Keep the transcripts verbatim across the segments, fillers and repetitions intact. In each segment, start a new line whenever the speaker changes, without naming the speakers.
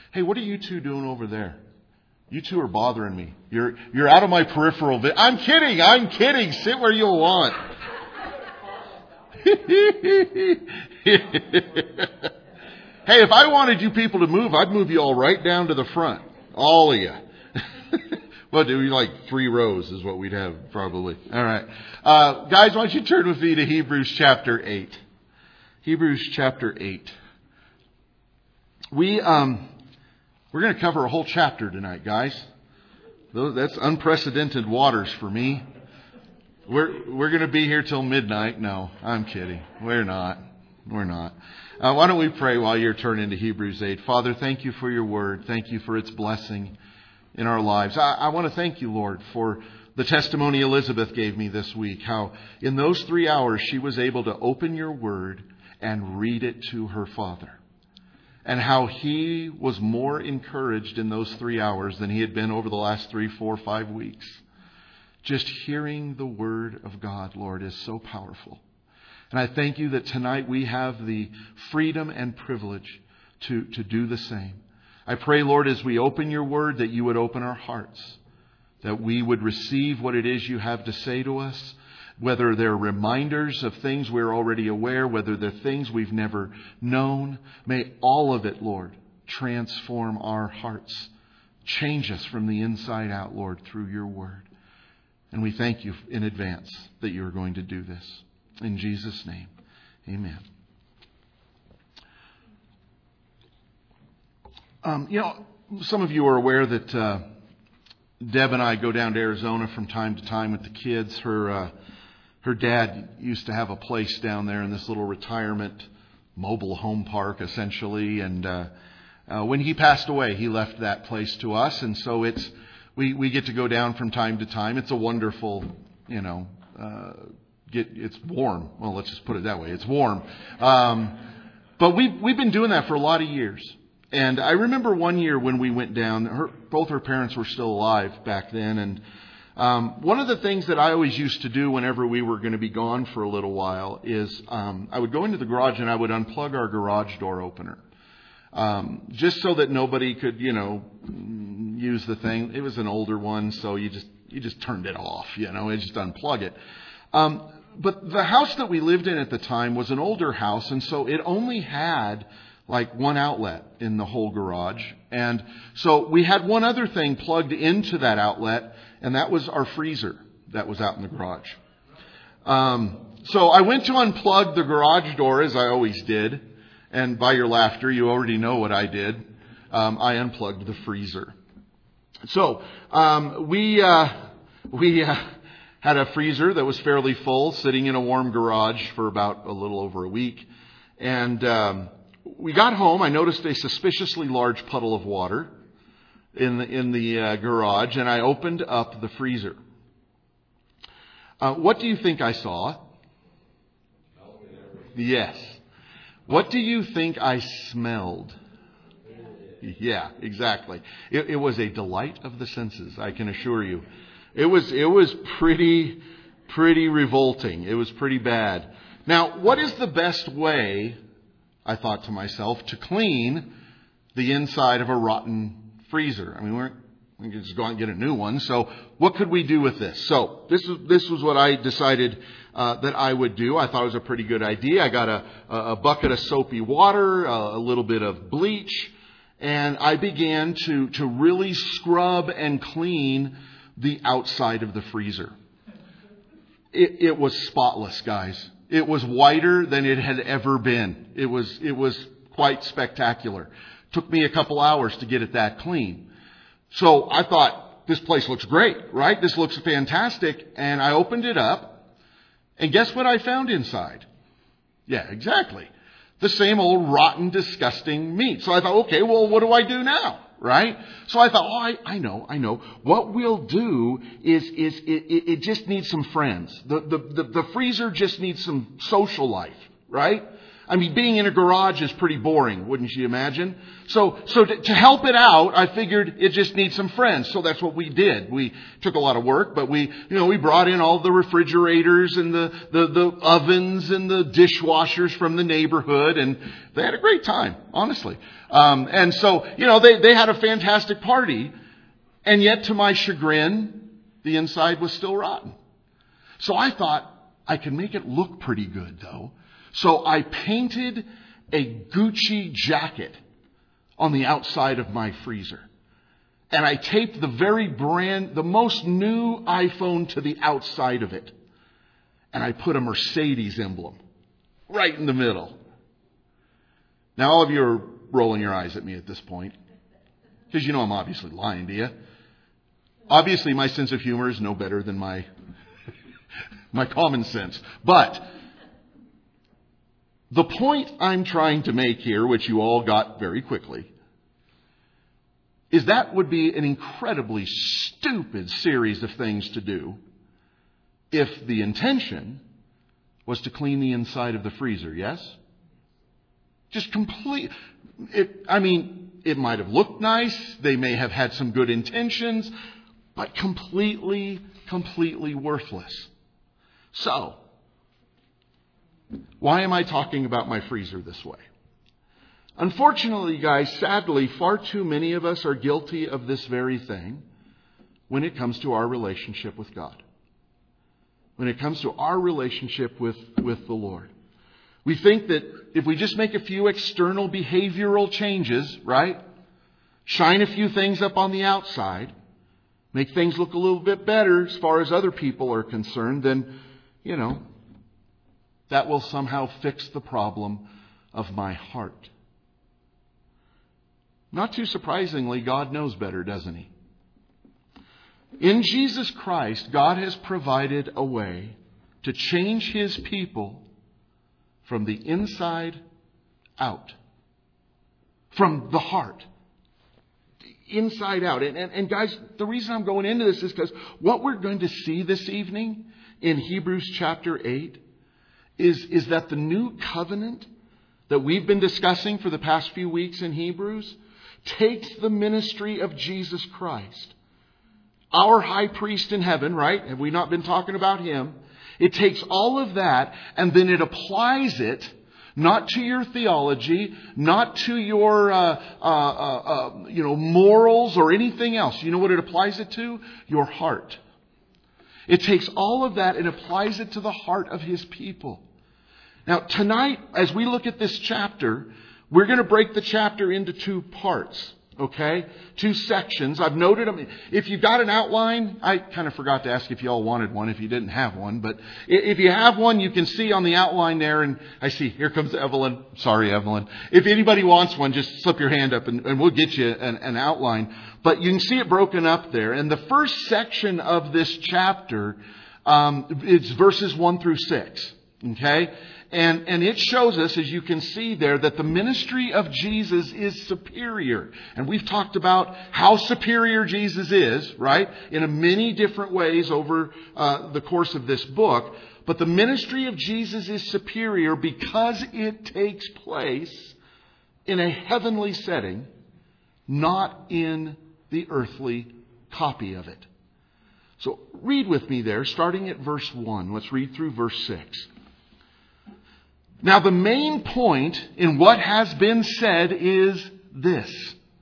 Hey, what are you two doing over there? You two are bothering me. You're you're out of my peripheral vision. I'm kidding. I'm kidding. Sit where you want. Hey, if I wanted you people to move, I'd move you all right down to the front. All of you. Well, do we like three rows is what we'd have probably. All right. Uh, guys, why don't you turn with me to Hebrews chapter eight. Hebrews chapter eight. We, um, we're going to cover a whole chapter tonight, guys. That's unprecedented waters for me. We're, we're going to be here till midnight. No, I'm kidding. We're not. We're not. Uh, why don't we pray while you're turning to Hebrews eight. Father, thank you for your word. Thank you for its blessing in our lives. I, I want to thank you, Lord, for the testimony Elizabeth gave me this week. How in those three hours she was able to open your word and read it to her father. And how he was more encouraged in those three hours than he had been over the last three, four, five weeks. Just hearing the word of God, Lord, is so powerful. And I thank you that tonight we have the freedom and privilege to, to do the same. I pray, Lord, as we open your word, that you would open our hearts, that we would receive what it is you have to say to us, whether they're reminders of things we're already aware, whether they're things we've never known. May all of it, Lord, transform our hearts. Change us from the inside out, Lord, through your word. And we thank you in advance that you're going to do this. In Jesus' name, amen. Um, you know, some of you are aware that uh, Deb and I go down to Arizona from time to time with the kids. Her uh, her dad used to have a place down there in this little retirement mobile home park, essentially. And uh, uh, when he passed away, he left that place to us. And so it's we, we get to go down from time to time. It's a wonderful, you know, uh, get it's warm. Well, let's just put it that way. It's warm. Um, but we've, we've been doing that for a lot of years. And I remember one year when we went down, her, both her parents were still alive back then. And um, one of the things that I always used to do whenever we were going to be gone for a little while is um, I would go into the garage and I would unplug our garage door opener. Um, just so that nobody could, you know, use the thing. It was an older one, so you just you just turned it off, you know, and just unplug it. Um, but the house that we lived in at the time was an older house, and so it only had like one outlet in the whole garage. And so we had one other thing plugged into that outlet, and that was our freezer that was out in the garage. Um, so I went to unplug the garage door, as I always did. And by your laughter, you already know what I did. Um, I unplugged the freezer. So um, we uh, we uh, had a freezer that was fairly full, sitting in a warm garage for about a little over a week. And um, we got home. I noticed a suspiciously large puddle of water in the, in the uh, garage, and I opened up the freezer. Uh, what do you think I saw? Yes. What do you think I smelled? Yeah, exactly. It, it was a delight of the senses, I can assure you. It was it was pretty pretty revolting. It was pretty bad. Now, what is the best way, I thought to myself, to clean the inside of a rotten freezer? I mean, we're, we can just go out and get a new one. So what could we do with this? So this was, this was what I decided uh, that I would do. I thought it was a pretty good idea. I got a, a bucket of soapy water, a, a little bit of bleach, and I began to, to really scrub and clean the outside of the freezer. It, it was spotless, guys. It was whiter than it had ever been. It was it was quite spectacular. Took me a couple hours to get it that clean. So I thought, this place looks great, right? This looks fantastic. And I opened it up. And guess what I found inside? Yeah, exactly. The same old rotten, disgusting meat. So I thought, okay, well, what do I do now? Right? So I thought, oh, I, I know, I know. What we'll do is, is it, it, it just needs some friends. The, the, the, the freezer just needs some social life, right? I mean, being in a garage is pretty boring, wouldn't you imagine? So, so to, to help it out, I figured it just needs some friends. So that's what we did. We took a lot of work, but we, you know, we brought in all the refrigerators and the, the, the ovens and the dishwashers from the neighborhood, and they had a great time, honestly. Um, and so, you know, they, they had a fantastic party, and yet to my chagrin, the inside was still rotten. So I thought I could make it look pretty good, though. So I painted a Gucci jacket on the outside of my freezer. And I taped the very brand, the most new iPhone to the outside of it. And I put a Mercedes emblem right in the middle. Now all of you are rolling your eyes at me at this point, because you know I'm obviously lying to you. Obviously my sense of humor is no better than my, my common sense. But the point I'm trying to make here, which you all got very quickly, is that would be an incredibly stupid series of things to do if the intention was to clean the inside of the freezer, yes? Just complete. It, I mean, it might have looked nice. They may have had some good intentions, but completely, completely worthless. So, why am I talking about my freezer this way? Unfortunately, guys, sadly, far too many of us are guilty of this very thing when it comes to our relationship with God. When it comes to our relationship with, with the Lord. We think that if we just make a few external behavioral changes, right? Shine a few things up on the outside, make things look a little bit better as far as other people are concerned, then, you know, that will somehow fix the problem of my heart. Not too surprisingly, God knows better, doesn't He? In Jesus Christ, God has provided a way to change His people from the inside out. From the heart. Inside out. And, and, and guys, the reason I'm going into this is because what we're going to see this evening in Hebrews chapter eight is, is that the new covenant that we've been discussing for the past few weeks in Hebrews takes the ministry of Jesus Christ, our high priest in heaven, right? Have we not been talking about Him? It takes all of that and then it applies it not to your theology, not to your uh, uh, uh, uh, you know morals or anything else. You know what it applies it to? Your heart. It takes all of that and applies it to the heart of His people. Now, tonight, as we look at this chapter, we're going to break the chapter into two parts, okay? Two sections. I've noted them. If you've got an outline, I kind of forgot to ask if you all wanted one if you didn't have one. But if you have one, you can see on the outline there. And I see, here comes Evelyn. Sorry, Evelyn. If anybody wants one, just slip your hand up and, and we'll get you an, an outline. But you can see it broken up there. And the first section of this chapter, um, it's verses one through six, okay? And, and it shows us, as you can see there, that the ministry of Jesus is superior. And we've talked about how superior Jesus is, right? In a many different ways over uh, the course of this book. But the ministry of Jesus is superior because it takes place in a heavenly setting, not in the earthly copy of it. So read with me there, starting at verse one. Let's read through verse six. Now, the main point in what has been said is this.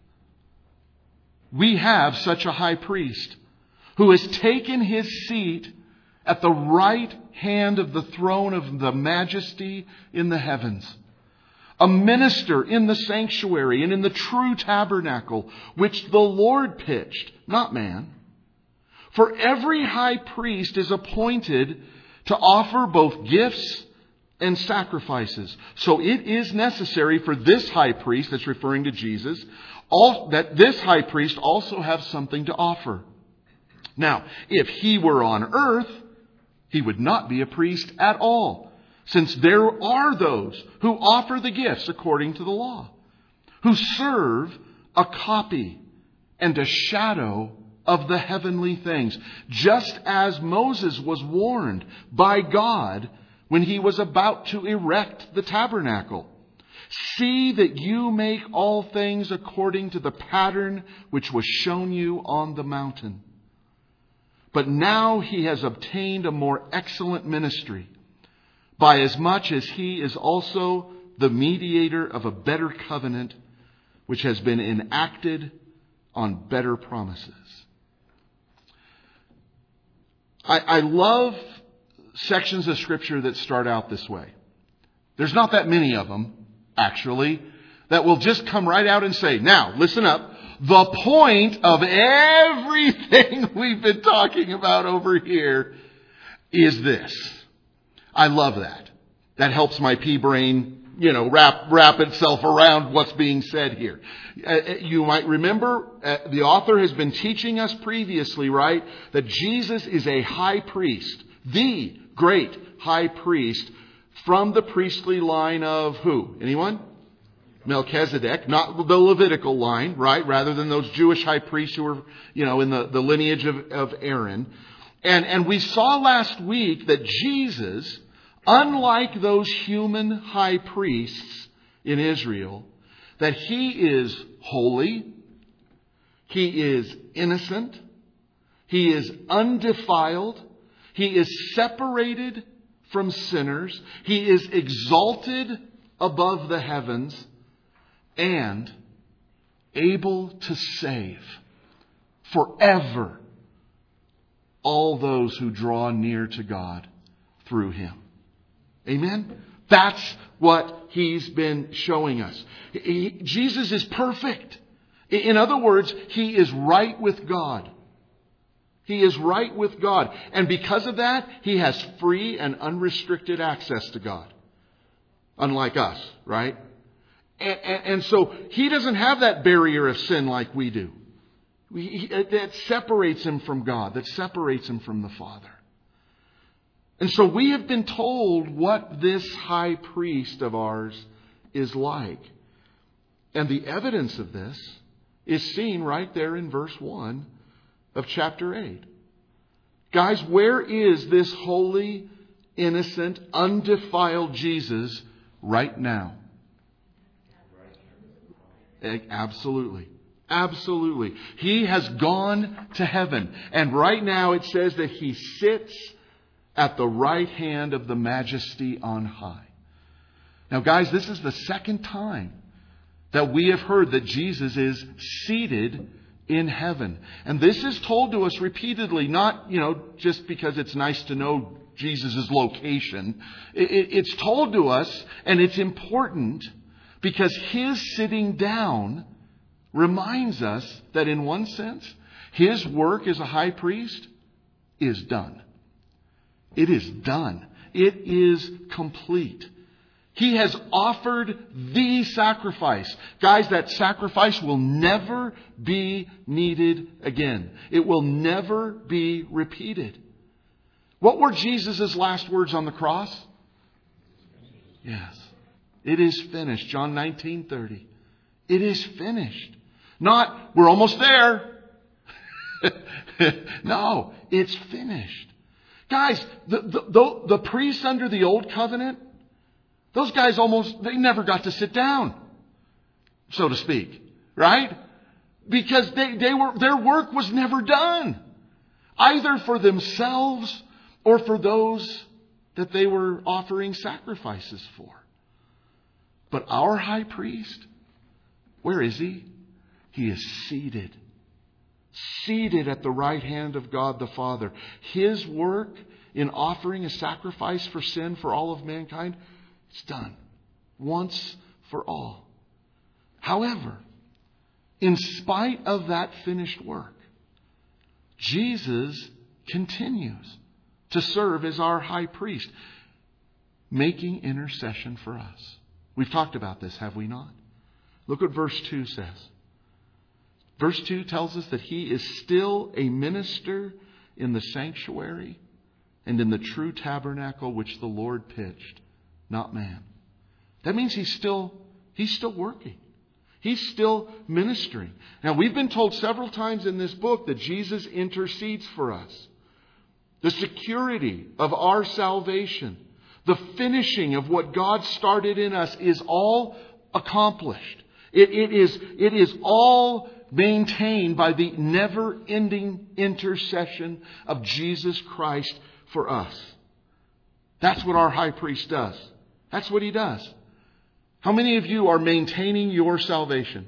We have such a high priest who has taken His seat at the right hand of the throne of the majesty in the heavens. A minister in the sanctuary and in the true tabernacle, which the Lord pitched, not man. For every high priest is appointed to offer both gifts and sacrifices. So it is necessary for this high priest, that's referring to Jesus, all, that this high priest also have something to offer. Now, if He were on earth, He would not be a priest at all, since there are those who offer the gifts according to the law, who serve a copy and a shadow of the heavenly things, just as Moses was warned by God when he was about to erect the tabernacle. See that you make all things according to the pattern which was shown you on the mountain. But now he has obtained a more excellent ministry, by as much as he is also the mediator of a better covenant, which has been enacted on better promises. I, I love sections of Scripture that start out this way. There's not that many of them, actually, that will just come right out and say, now, listen up. The point of everything we've been talking about over here is this. I love that. That helps my pea brain, you know, wrap, wrap itself around what's being said here. Uh, you might remember uh, the author has been teaching us previously, right, that Jesus is a high priest, the great high priest from the priestly line of who? Anyone? Melchizedek, not the Levitical line, right? Rather than those Jewish high priests who were, you know, in the, the lineage of, of Aaron. And, and we saw last week that Jesus, unlike those human high priests in Israel, that he is holy, he is innocent, he is undefiled, he is separated from sinners, he is exalted above the heavens, and able to save forever all those who draw near to God through him. Amen? That's what he's been showing us. He, Jesus is perfect. In other words, he is right with God. He is right with God. And because of that, he has free and unrestricted access to God. Unlike us, right? And, and, and so he doesn't have that barrier of sin like we do. We, that separates him from God, that separates him from the Father. And so we have been told what this high priest of ours is like. And the evidence of this is seen right there in verse one of chapter eight. Guys, where is this holy, innocent, undefiled Jesus right now? Absolutely. Absolutely. He has gone to heaven. And right now it says that he sits at the right hand of the Majesty on high. Now, guys, this is the second time that we have heard that Jesus is seated in heaven. And this is told to us repeatedly, not, you know, just because it's nice to know Jesus' location. It's told to us, and it's important, because his sitting down reminds us that in one sense, his work as a high priest is done. It is done. It is complete. He has offered the sacrifice. Guys, that sacrifice will never be needed again. It will never be repeated. What were Jesus' last words on the cross? Yes. It is finished. John nineteen thirty. It is finished. Not, we're almost there. No, it's finished. Guys, the, the, the, the priests under the old covenant, those guys almost, they never got to sit down, so to speak. Right? Because they, they were, their work was never done. Either for themselves or for those that they were offering sacrifices for. But our high priest, where is he? He is seated. Seated at the right hand of God the Father. His work in offering a sacrifice for sin for all of mankind, it's done. Once for all. However, in spite of that finished work, Jesus continues to serve as our high priest, making intercession for us. We've talked about this, have we not? Look what verse two says. Verse two tells us that he is still a minister in the sanctuary and in the true tabernacle which the Lord pitched, not man. That means he's still, he's still working. He's still ministering. Now, we've been told several times in this book that Jesus intercedes for us. The security of our salvation, The finishing of what God started in us is all accomplished. It, it is, it is all maintained by the never-ending intercession of Jesus Christ for us. That's what our high priest does. That's what he does. How many of you are maintaining your salvation?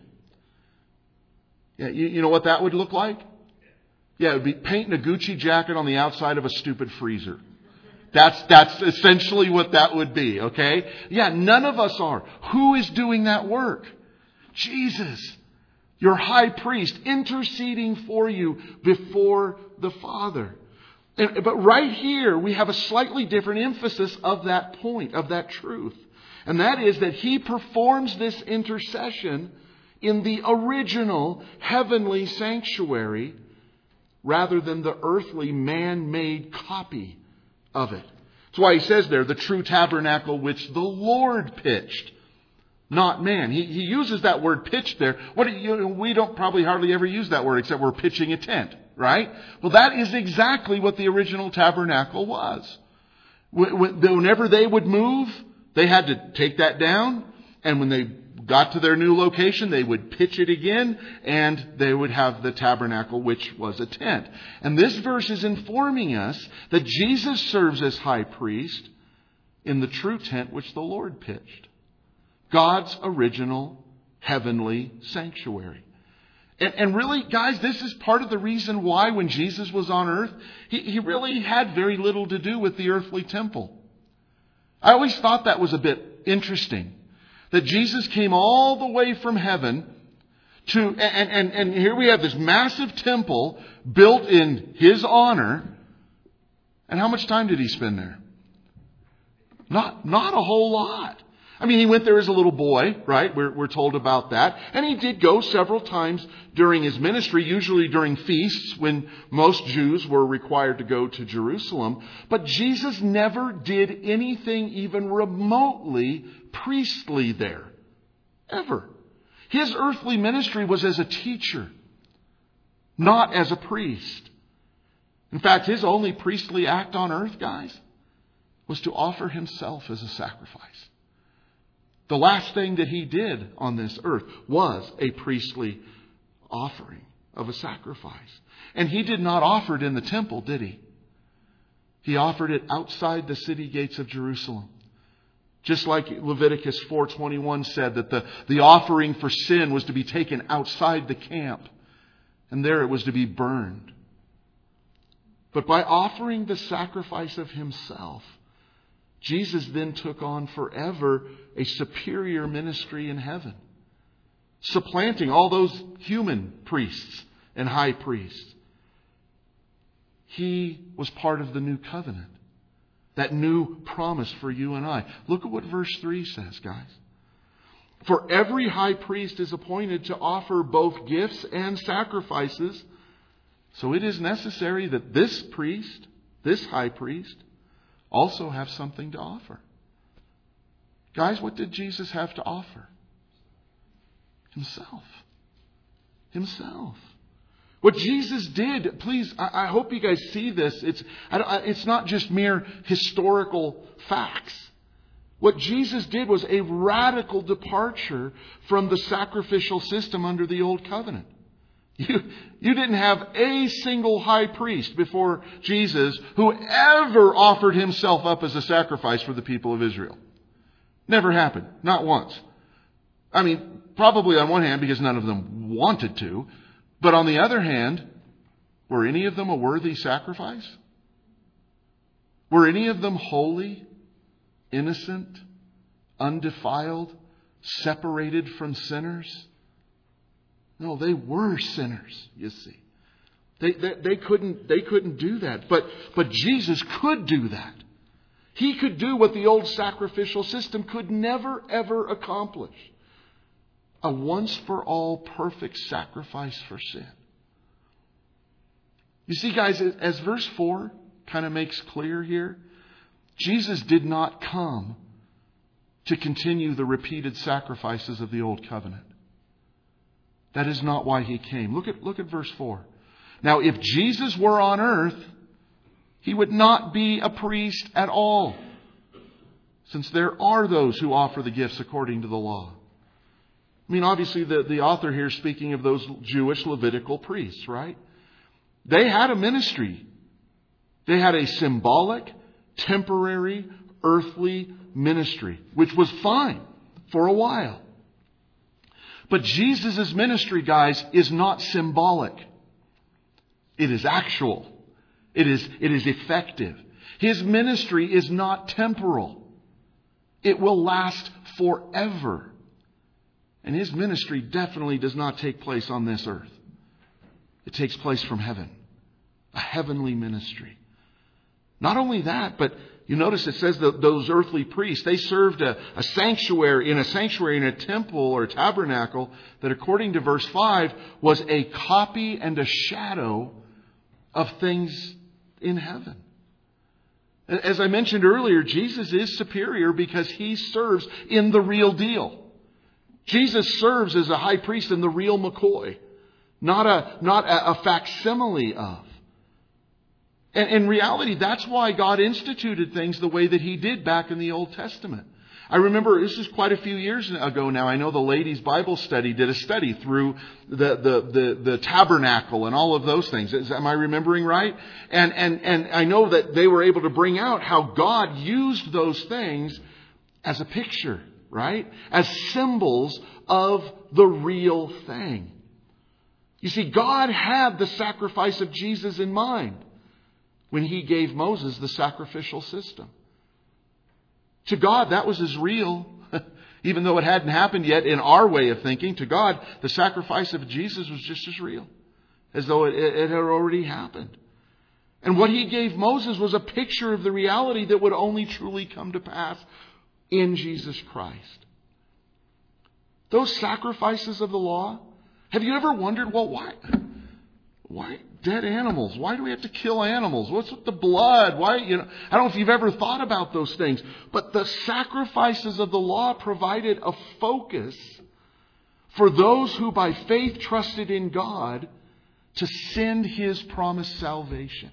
Yeah, you, you know what that would look like? Yeah, it would be painting a Gucci jacket on the outside of a stupid freezer. That's, that's essentially what that would be, okay? Yeah, none of us are. Who is doing that work? Jesus, your high priest, interceding for you before the Father. And, but right here, we have a slightly different emphasis of that point, of that truth. And that is that he performs this intercession in the original heavenly sanctuary rather than the earthly man-made copy of it. That's why he says there, the true tabernacle which the Lord pitched, not man. He, he uses that word pitched there. What do you, we don't probably hardly ever use that word except we're pitching a tent, right? Well, that is exactly what the original tabernacle was. Whenever they would move, they had to take that down, and when they got to their new location, they would pitch it again, and they would have the tabernacle, which was a tent. And this verse is informing us that Jesus serves as high priest in the true tent which the Lord pitched. God's original heavenly sanctuary. And, and really, guys, this is part of the reason why when Jesus was on earth, he, he really had very little to do with the earthly temple. I always thought that was a bit interesting. That Jesus came all the way from heaven to, and, and, and here we have this massive temple built in His honor. And how much time did He spend there? Not, not a whole lot. I mean, He went there as a little boy, right? We're, we're told about that. And He did go several times during His ministry, usually during feasts when most Jews were required to go to Jerusalem. But Jesus never did anything even remotely priestly there. Ever. His earthly ministry was as a teacher, not as a priest. In fact, His only priestly act on earth, guys, was to offer Himself as a sacrifice. The last thing that He did on this earth was a priestly offering of a sacrifice. And He did not offer it in the temple, did He? He offered it outside the city gates of Jerusalem. Just like Leviticus four twenty-one said that the, the offering for sin was to be taken outside the camp. And there it was to be burned. But by offering the sacrifice of Himself, Jesus then took on forever a superior ministry in heaven, supplanting all those human priests and high priests. He was part of the new covenant, that new promise for you and I. Look at what verse three says, guys. For every high priest is appointed to offer both gifts and sacrifices. So it is necessary that this priest, this high priest, also have something to offer. Guys, what did Jesus have to offer? Himself. Himself. What Jesus did, please, I, I hope you guys see this. It's, I, it's not just mere historical facts. What Jesus did was a radical departure from the sacrificial system under the Old Covenant. You, you didn't have a single high priest before Jesus who ever offered himself up as a sacrifice for the people of Israel. Never happened. Not once. I mean, probably on one hand because none of them wanted to. But on the other hand, were any of them a worthy sacrifice? Were any of them holy, innocent, undefiled, separated from sinners? No, they were sinners, you see. They, they, they couldn't, they couldn't do that. But, but Jesus could do that. He could do what the old sacrificial system could never, ever accomplish. A once-for-all perfect sacrifice for sin. You see, guys, as verse four kind of makes clear here, Jesus did not come to continue the repeated sacrifices of the old covenant. That is not why He came. Look at, look at verse four. Now, if Jesus were on earth, He would not be a priest at all. since there are those who offer the gifts according to the law. I mean, obviously, the, the author here is speaking of those Jewish Levitical priests, right? They had a ministry. They had a symbolic, temporary, earthly ministry, which was fine for a while. But Jesus' ministry, guys, is not symbolic. It is actual. It is, it is effective. His ministry is not temporal. It will last forever. And His ministry definitely does not take place on this earth. It takes place from heaven. A heavenly ministry. Not only that, but you notice it says that those earthly priests, they served a, a sanctuary, in a sanctuary, in a temple or tabernacle that, according to verse five, was a copy and a shadow of things in heaven. As I mentioned earlier, Jesus is superior because He serves in the real deal. Jesus serves as a high priest in the real McCoy, not a, not a, a facsimile of. And in reality, that's why God instituted things the way that He did back in the Old Testament. I remember, this is quite a few years ago now, I know the ladies' Bible study did a study through the, the, the, the tabernacle and all of those things. Is, am I remembering right? And, and, and I know that they were able to bring out how God used those things as a picture, right? As symbols of the real thing. You see, God had the sacrifice of Jesus in mind when He gave Moses the sacrificial system. To God, that was as real, even though it hadn't happened yet in our way of thinking. To God, the sacrifice of Jesus was just as real, as though it, it had already happened. And what He gave Moses was a picture of the reality that would only truly come to pass in Jesus Christ. Those sacrifices of the law, have you ever wondered, well, why? Why dead animals? Why do we have to kill animals? What's with the blood? Why, you know, I don't know if you've ever thought about those things, but the sacrifices of the law provided a focus for those who by faith trusted in God to send His promised salvation.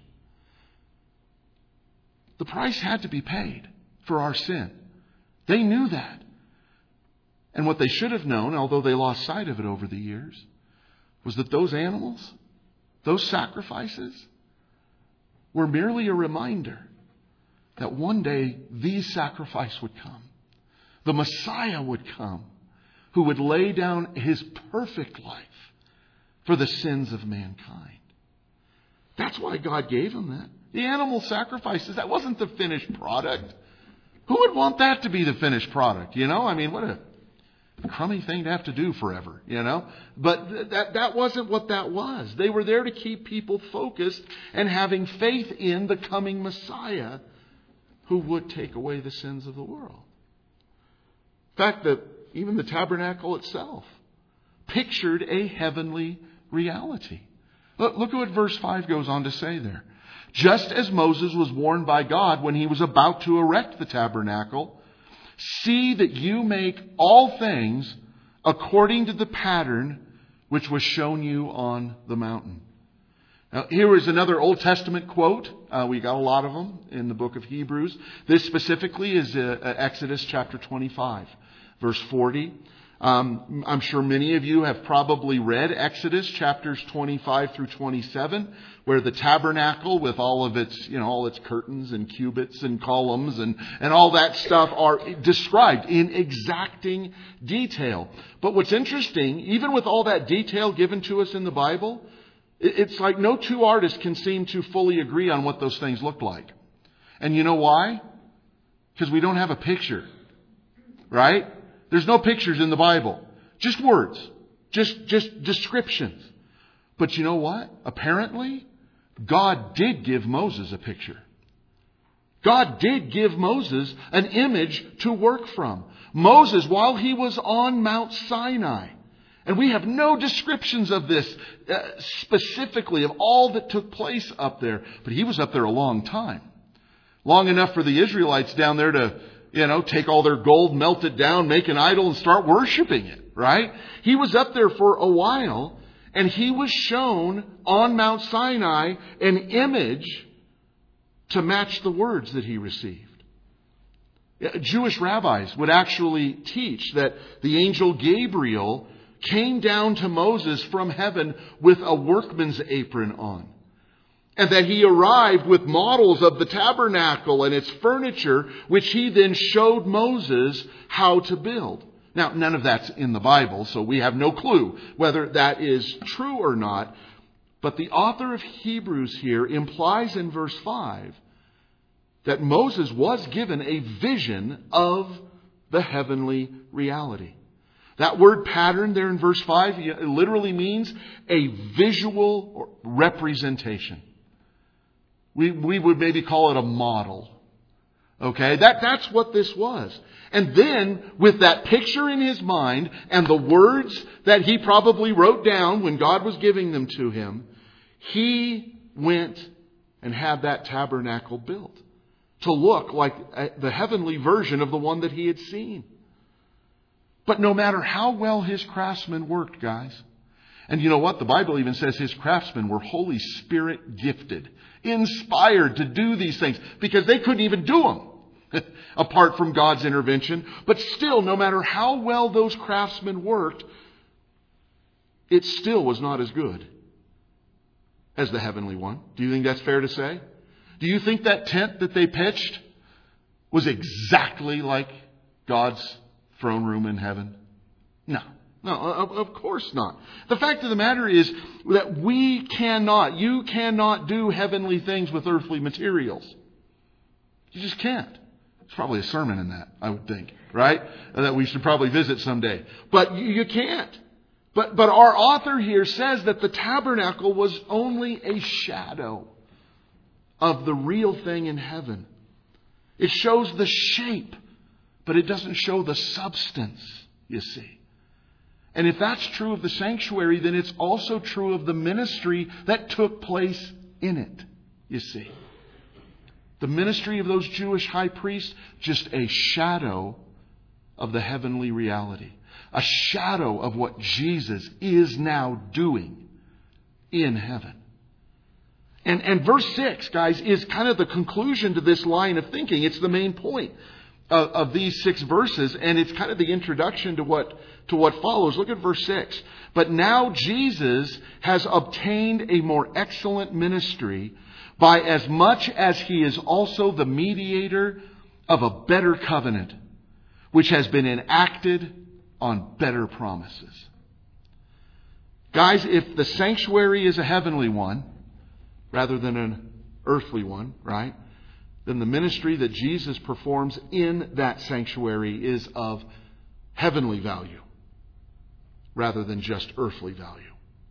The price had to be paid for our sin. They knew that. And what they should have known, although they lost sight of it over the years, was that those animals, those sacrifices, were merely a reminder that one day the sacrifice would come. The Messiah would come, who would lay down His perfect life for the sins of mankind. That's why God gave Him that. The animal sacrifices, that wasn't the finished product. Who would want that to be the finished product? You know, I mean, what a crummy thing to have to do forever, you know. But th- that that wasn't what that was. They were there to keep people focused and having faith in the coming Messiah who would take away the sins of the world. In fact, that even the tabernacle itself pictured a heavenly reality. Look, look at what verse five goes on to say there. Just as Moses was warned by God when he was about to erect the tabernacle, see that you make all things according to the pattern which was shown you on the mountain. Now, here is another Old Testament quote. Uh, we got a lot of them in the book of Hebrews. This specifically is uh, Exodus chapter twenty-five, verse forty. Um, I'm sure many of you have probably read Exodus chapters twenty-five through twenty-seven, where the tabernacle with all of its, you know, all its curtains and cubits and columns and, and all that stuff are described in exacting detail. But what's interesting, even with all that detail given to us in the Bible, it's like no two artists can seem to fully agree on what those things look like. And you know why? Because we don't have a picture, right? There's no pictures in the Bible. Just words. Just, just descriptions. But you know what? Apparently, God did give Moses a picture. God did give Moses an image to work from. Moses, while he was on Mount Sinai, and we have no descriptions of this uh, specifically of all that took place up there, but he was up there a long time. Long enough for the Israelites down there to, you know, take all their gold, melt it down, make an idol, and start worshiping it, right? He was up there for a while, and he was shown on Mount Sinai an image to match the words that he received. Jewish rabbis would actually teach that the angel Gabriel came down to Moses from heaven with a workman's apron on. And that he arrived with models of the tabernacle and its furniture, which he then showed Moses how to build. Now, none of that's in the Bible, so we have no clue whether that is true or not. But the author of Hebrews here implies in verse five that Moses was given a vision of the heavenly reality. That word pattern there in verse five literally means a visual representation. We, we would maybe call it a model. Okay, that, that's what this was. And then, with that picture in his mind and the words that he probably wrote down when God was giving them to him, he went and had that tabernacle built to look like the heavenly version of the one that he had seen. But no matter how well his craftsmen worked, guys, and you know what? The Bible even says his craftsmen were Holy Spirit gifted, inspired to do these things, because they couldn't even do them apart from God's intervention. But still, no matter how well those craftsmen worked, it still was not as good as the heavenly one. Do you think that's fair to say? Do you think that tent that they pitched was exactly like God's throne room in heaven? No. No, of, of course not. The fact of the matter is that we cannot, you cannot do heavenly things with earthly materials. You just can't. There's probably a sermon in that, I would think, right? That we should probably visit someday. But you, you can't. But, but our author here says that the tabernacle was only a shadow of the real thing in heaven. It shows the shape, but it doesn't show the substance, you see. And if that's true of the sanctuary, then it's also true of the ministry that took place in it, you see. The ministry of those Jewish high priests, just a shadow of the heavenly reality. A shadow of what Jesus is now doing in heaven. And, and verse six, guys, is kind of the conclusion to this line of thinking. It's the main point of, of these six verses, and it's kind of the introduction to what to what follows. Look at verse six. But now Jesus has obtained a more excellent ministry, by as much as he is also the mediator of a better covenant, which has been enacted on better promises. Guys, if the sanctuary is a heavenly one rather than an earthly one, right? Then the ministry that Jesus performs in that sanctuary is of heavenly value rather than just earthly value.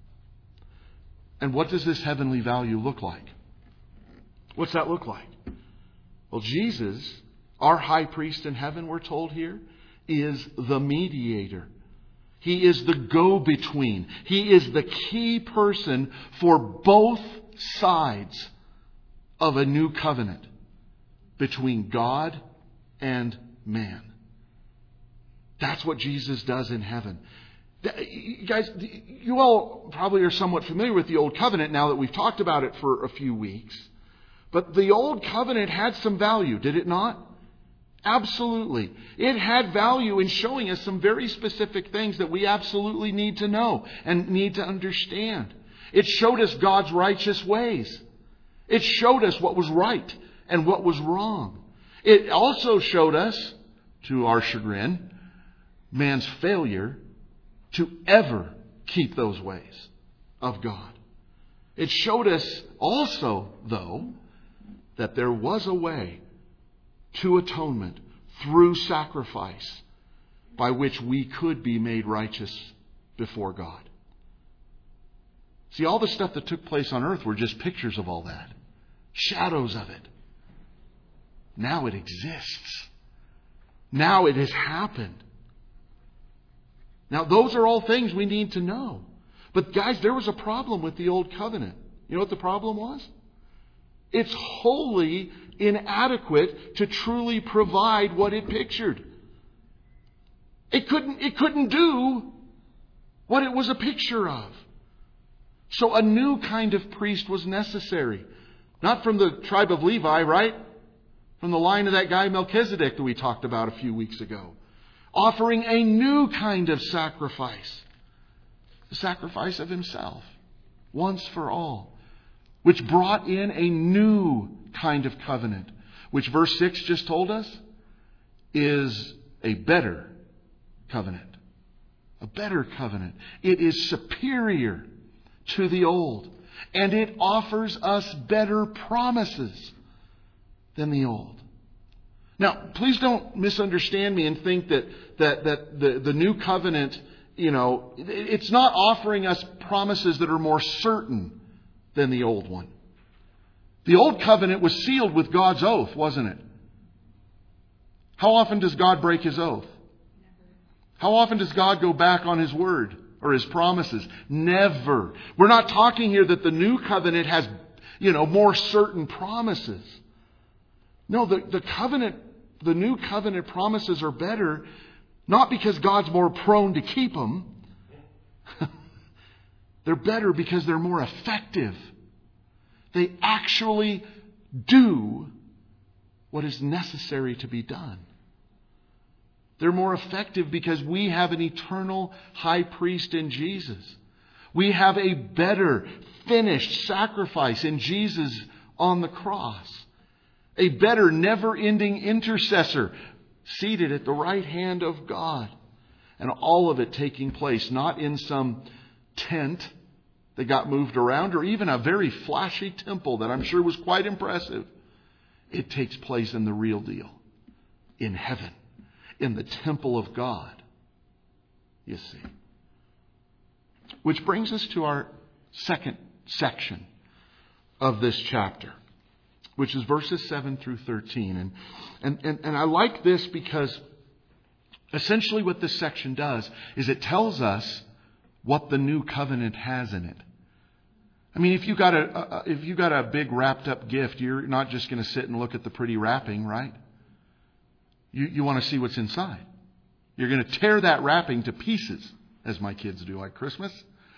And what does this heavenly value look like? What's that look like? Well, Jesus, our high priest in heaven, we're told here, is the mediator. He is the go-between. He is the key person for both sides of a new covenant between God and man. That's what Jesus does in heaven. You guys, you all probably are somewhat familiar with the Old Covenant now that we've talked about it for a few weeks. But the Old Covenant had some value, did it not? Absolutely. It had value in showing us some very specific things that we absolutely need to know and need to understand. It showed us God's righteous ways. It showed us what was right and what was wrong. It also showed us, to our chagrin, man's failure to ever keep those ways of God. It showed us also, though, that there was a way to atonement through sacrifice by which we could be made righteous before God. See, all the stuff that took place on earth were just pictures of all that. Shadows of it. Now it exists. Now it has happened. Now those are all things we need to know. But guys, there was a problem with the Old Covenant. You know what the problem was? It's wholly inadequate to truly provide what it pictured. It couldn't, it couldn't do what it was a picture of. So a new kind of priest was necessary. Not from the tribe of Levi, right? from the line of that guy Melchizedek that we talked about a few weeks ago. Offering a new kind of sacrifice. The sacrifice of Himself. Once for all. Which brought in a new kind of covenant. Which verse six just told us is a better covenant. A better covenant. It is superior to the old. And it offers us better promises than the old. Now, please don't misunderstand me and think that, that, that the, the new covenant, you know, it's not offering us promises that are more certain than the old one. The old covenant was sealed with God's oath, wasn't it? How often does God break His oath? How often does God go back on His word or His promises? Never. We're not talking here that the new covenant has, you know, more certain promises. No, the, the covenant, the new covenant promises are better, not because God's more prone to keep them. They're better because they're more effective. They actually do what is necessary to be done. They're more effective because we have an eternal high priest in Jesus. We have a better finished sacrifice in Jesus on the cross. A better, never-ending intercessor seated at the right hand of God. And all of it taking place not in some tent that got moved around or even a very flashy temple that I'm sure was quite impressive. It takes place in the real deal. In heaven. In the temple of God. You see. Which brings us to our second section of this chapter. Which is verses seven through thirteen. And, and, and, and I like this because essentially what this section does is it tells us what the new covenant has in it. I mean, if you got a, a if you got a big wrapped up gift, you're not just going to sit and look at the pretty wrapping, right? You you want to see what's inside. You're going to tear that wrapping to pieces, as my kids do at Christmas,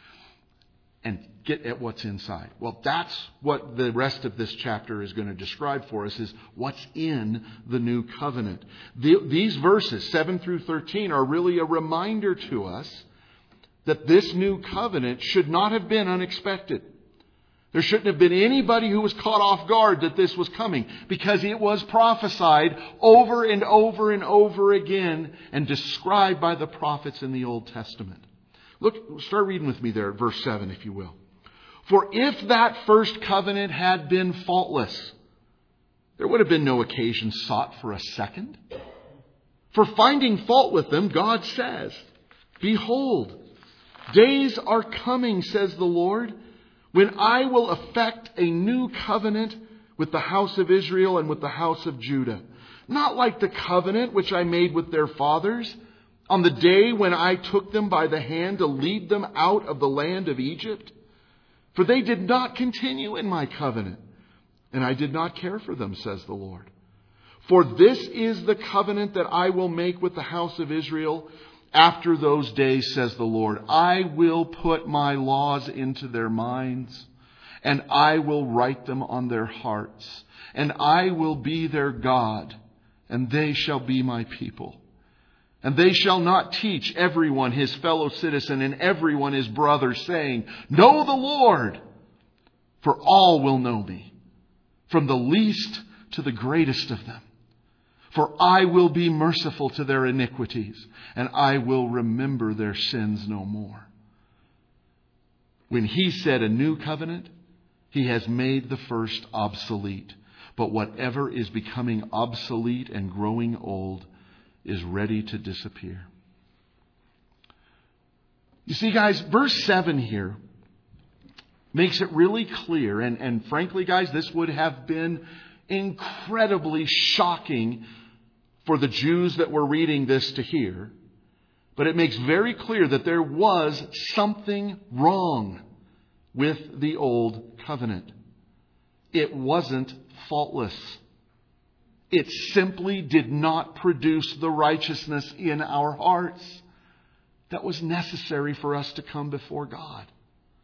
and get at what's inside. Well, that's what the rest of this chapter is going to describe for us, is what's in the new covenant. The, these verses, seven through thirteen, are really a reminder to us that this new covenant should not have been unexpected. There shouldn't have been anybody who was caught off guard that this was coming, because it was prophesied over and over and over again and described by the prophets in the Old Testament. Look, start reading with me there at verse seven, if you will. For if that first covenant had been faultless, there would have been no occasion sought for a second. For finding fault with them, God says, Behold, days are coming, says the Lord, when I will effect a new covenant with the house of Israel and with the house of Judah. Not like the covenant which I made with their fathers on the day when I took them by the hand to lead them out of the land of Egypt. For they did not continue in my covenant, and I did not care for them, says the Lord. For this is the covenant that I will make with the house of Israel after those days, says the Lord. I will put my laws into their minds, and I will write them on their hearts. And I will be their God, and they shall be my people. And they shall not teach everyone his fellow citizen and everyone his brother, saying, Know the Lord, for all will know me, from the least to the greatest of them. For I will be merciful to their iniquities, and I will remember their sins no more. When he said a new covenant, he has made the first obsolete. But whatever is becoming obsolete and growing old is ready to disappear. You see, guys, verse seven here makes it really clear. And, and frankly, guys, this would have been incredibly shocking for the Jews that were reading this to hear. But it makes very clear that there was something wrong with the old covenant. It wasn't faultless. It simply did not produce the righteousness in our hearts that was necessary for us to come before God.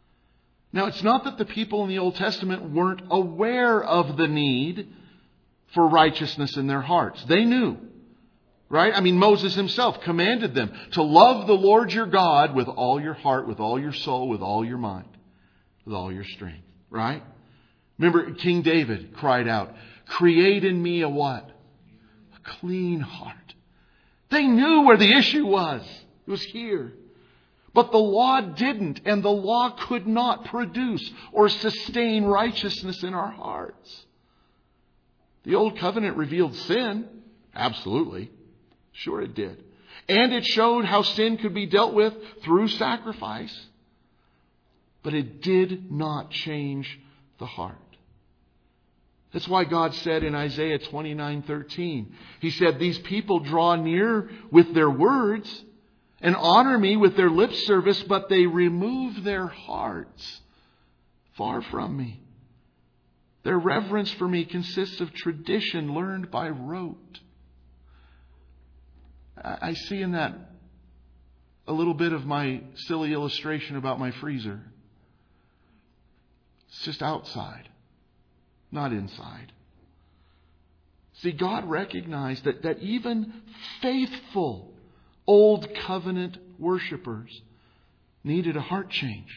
Now, it's not that the people in the Old Testament weren't aware of the need for righteousness in their hearts. They knew. Right? I mean, Moses himself commanded them to love the Lord your God with all your heart, with all your soul, with all your mind, with all your strength. Right? Remember, King David cried out, create in me a what? A clean heart. They knew where the issue was. It was here. But the law didn't, and the law could not produce or sustain righteousness in our hearts. The Old Covenant revealed sin. Absolutely. Sure it did. And it showed how sin could be dealt with through sacrifice. But it did not change the heart. That's why God said in Isaiah twenty-nine thirteen, He said, these people draw near with their words and honor me with their lip service, but they remove their hearts far from me. Their reverence for me consists of tradition learned by rote. I see in that a little bit of my silly illustration about my freezer. It's just outside, not inside. See, God recognized that, that even faithful Old Covenant worshipers needed a heart change.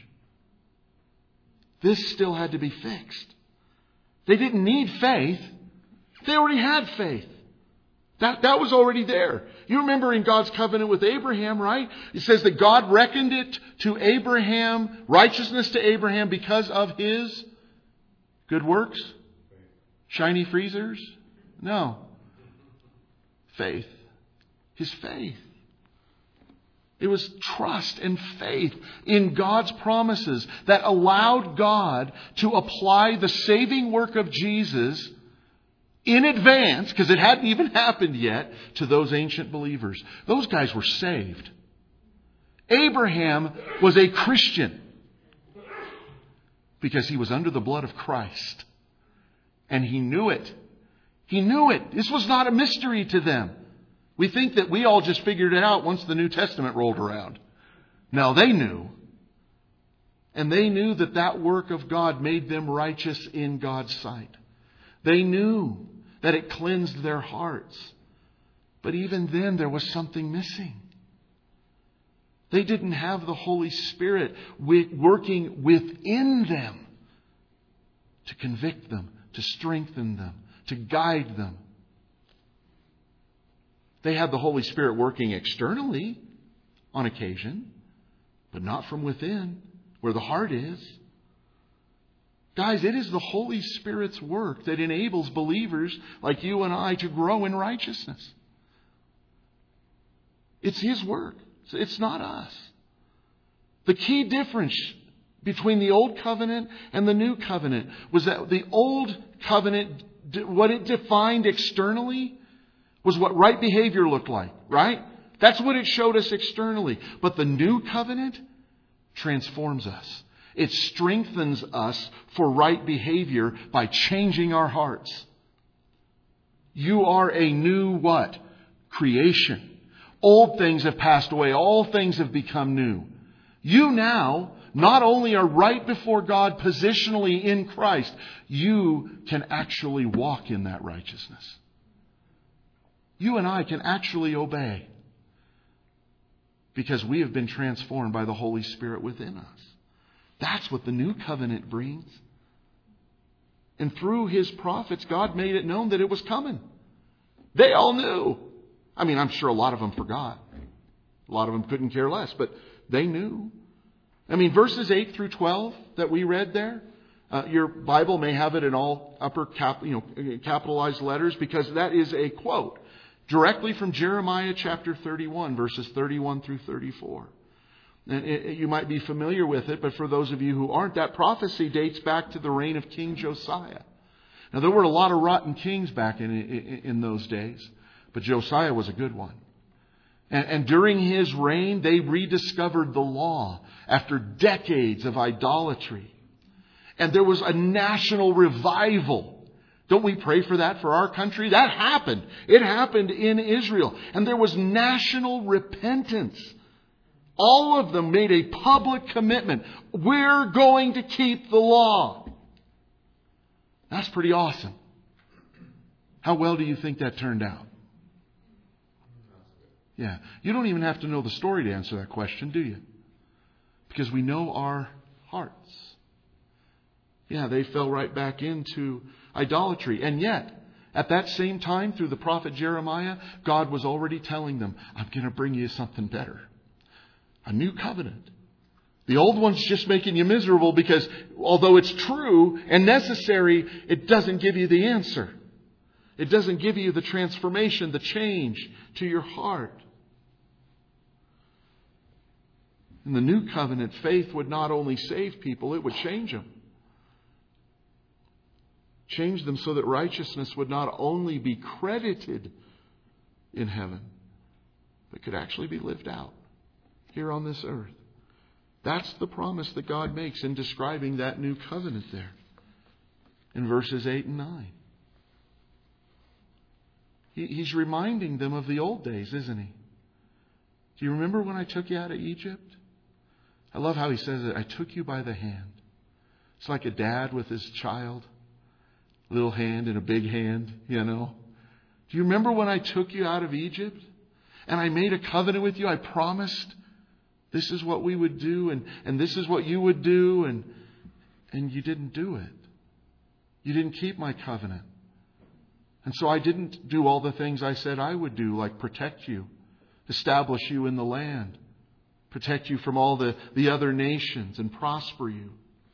This still had to be fixed. They didn't need faith. They already had faith. That, that was already there. You remember in God's covenant with Abraham, right? It says that God reckoned it to Abraham, righteousness to Abraham because of his good works? Shiny freezers? No. Faith. His faith. It was trust and faith in God's promises that allowed God to apply the saving work of Jesus in advance, because it hadn't even happened yet, to those ancient believers. Those guys were saved. Abraham was a Christian because he was under the blood of Christ. And he knew it. He knew it. This was not a mystery to them. We think that we all just figured it out once the New Testament rolled around. No, they knew. And they knew that that work of God made them righteous in God's sight. They knew that it cleansed their hearts. But even then, there was something missing. They didn't have the Holy Spirit working within them to convict them, to strengthen them, to guide them. They had the Holy Spirit working externally on occasion, but not from within, where the heart is. Guys, it is the Holy Spirit's work that enables believers like you and I to grow in righteousness. It's His work. It's not us. The key difference between the Old Covenant and the New Covenant was that the Old Covenant, what it defined externally, was what right behavior looked like, right? That's what it showed us externally. But the New Covenant transforms us. It strengthens us for right behavior by changing our hearts. You are a new what? Creation. Old things have passed away. All things have become new. You now not only are right before God positionally in Christ, you can actually walk in that righteousness. You and I can actually obey because we have been transformed by the Holy Spirit within us. That's what the New Covenant brings. And through His prophets, God made it known that it was coming. They all knew. I mean, I'm sure a lot of them forgot. A lot of them couldn't care less, but they knew. I mean, verses eight through twelve that we read there, uh, your Bible may have it in all upper cap, you know, capitalized letters, because that is a quote directly from Jeremiah chapter thirty-one, verses thirty-one through thirty-four. And it, it, you might be familiar with it, but for those of you who aren't, that prophecy dates back to the reign of King Josiah. Now, there were a lot of rotten kings back in, in, in those days, but Josiah was a good one. And, and during his reign, they rediscovered the law after decades of idolatry. And there was a national revival. Don't we pray for that for our country? That happened. It happened in Israel. And there was national repentance. All of them made a public commitment. We're going to keep the law. That's pretty awesome. How well do you think that turned out? Yeah. You don't even have to know the story to answer that question, do you? Because we know our hearts. Yeah, they fell right back into idolatry. And yet, at that same time, through the prophet Jeremiah, God was already telling them, I'm going to bring you something better. A new covenant. The old one's just making you miserable because although it's true and necessary, it doesn't give you the answer. It doesn't give you the transformation, the change to your heart. In the new covenant, faith would not only save people, it would change them. Change them so that righteousness would not only be credited in heaven, but could actually be lived out here on this earth. That's the promise that God makes in describing that new covenant there in verses eight and nine. He, he's reminding them of the old days, isn't he? Do you remember when I took you out of Egypt? I love how he says it. I took you by the hand. It's like a dad with his child. Little hand and a big hand, you know. Do you remember when I took you out of Egypt? And I made a covenant with you. I promised this is what we would do and, and this is what you would do. And, and you didn't do it. You didn't keep my covenant. And so I didn't do all the things I said I would do, like protect you, establish you in the land, protect you from all the, the other nations and prosper you.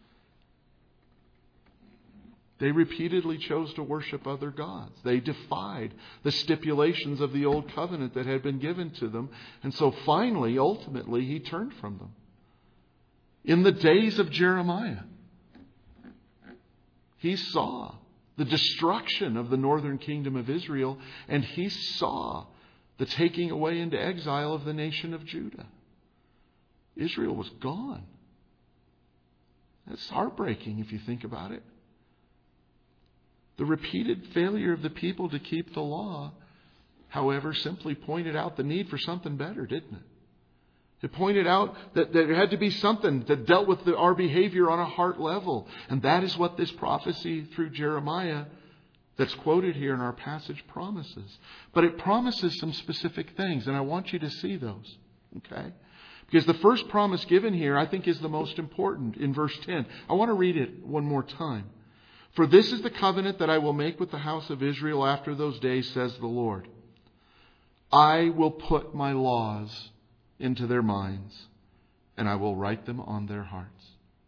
They repeatedly chose to worship other gods. They defied the stipulations of the old covenant that had been given to them. And so finally, ultimately, he turned from them. In the days of Jeremiah, he saw the destruction of the northern kingdom of Israel, and he saw the taking away into exile of the nation of Judah. Israel was gone. That's heartbreaking if you think about it. The repeated failure of the people to keep the law, however, simply pointed out the need for something better, didn't it? It pointed out that there had to be something that dealt with the, our behavior on a heart level. And that is what this prophecy through Jeremiah that's quoted here in our passage promises. But it promises some specific things, and I want you to see those. Okay? Because the first promise given here, I think, is the most important in verse ten. I want to read it one more time. For this is the covenant that I will make with the house of Israel after those days, says the Lord. I will put my laws into their minds, and I will write them on their hearts.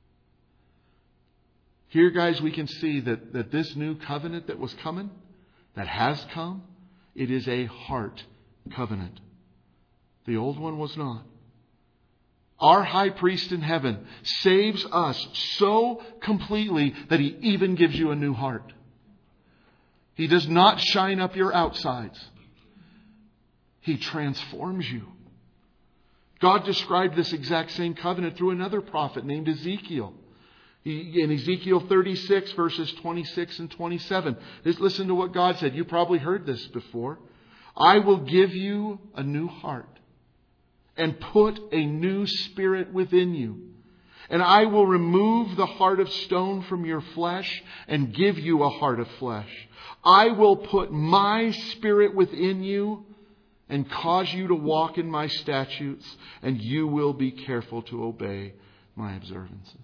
Here, guys, we can see that, that this new covenant that was coming, that has come, it is a heart covenant. The old one was not. Our high priest in heaven saves us so completely that he even gives you a new heart. He does not shine up your outsides. He transforms you. God described this exact same covenant through another prophet named Ezekiel. He, in Ezekiel thirty-six, verses twenty-six and twenty-seven. Just listen to what God said. You probably heard this before. I will give you a new heart and put a new spirit within you. And I will remove the heart of stone from your flesh and give you a heart of flesh. I will put my spirit within you and cause you to walk in my statutes, and you will be careful to obey my observances.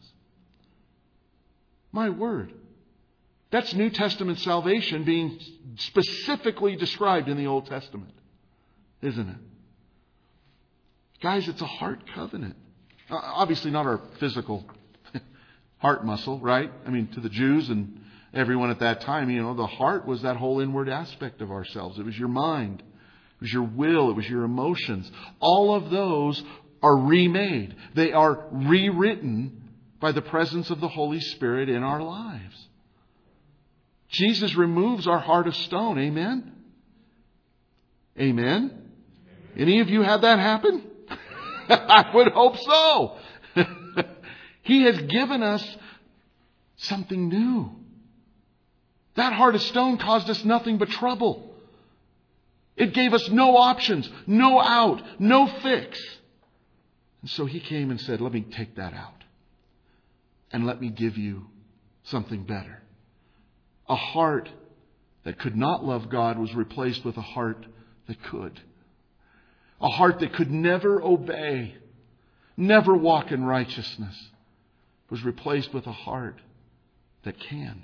My word. That's New Testament salvation being specifically described in the Old Testament, isn't it? Guys, it's a heart covenant. Obviously not our physical heart muscle, right? I mean, to the Jews and everyone at that time, you know, the heart was that whole inward aspect of ourselves. It was your mind. It was your will. It was your emotions. All of those are remade. They are rewritten by the presence of the Holy Spirit in our lives. Jesus removes our heart of stone. Amen? Amen? Any of you had that happen? I would hope so. He has given us something new. That heart of stone caused us nothing but trouble. It gave us no options, no out, no fix. And so he came and said, let me take that out. And let me give you something better. A heart that could not love God was replaced with a heart that could. A heart that could never obey, never walk in righteousness, was replaced with a heart that can.